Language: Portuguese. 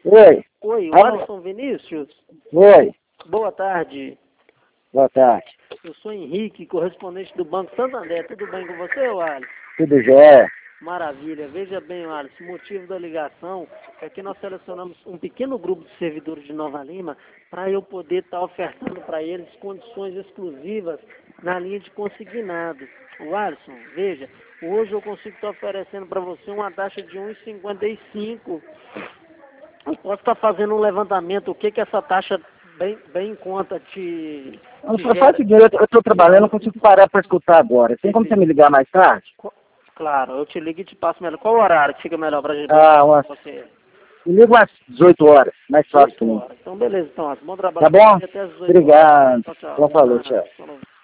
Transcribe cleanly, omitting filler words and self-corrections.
Oi. Oi, Alô? Alisson Vinícius. Oi. Boa tarde. Boa tarde. Eu sou Henrique, correspondente do Banco Santander. Tudo bem com você, Alisson? Tudo jóia? Maravilha. Veja bem, Alisson, o motivo da ligação é que nós selecionamos um pequeno grupo de servidores de Nova Lima para eu poder estar ofertando para eles condições exclusivas na linha de consignados. O Alisson, veja, hoje eu consigo estar oferecendo para você uma taxa de 1,55. Eu posso estar fazendo um levantamento, o que essa taxa bem em conta te Faz o gera. seguinte, eu estou trabalhando, não consigo parar para escutar agora. Tem como você me ligar mais tarde? Claro, eu te ligo e te passo melhor. Qual o horário que fica melhor para gente você? Me liga umas 18 horas, mais fácil. 18 horas. Então, beleza, então, bom trabalho. Tá bom? Até às 18 horas. Obrigado. Tchau, tchau. Então falou, tchau. Falou.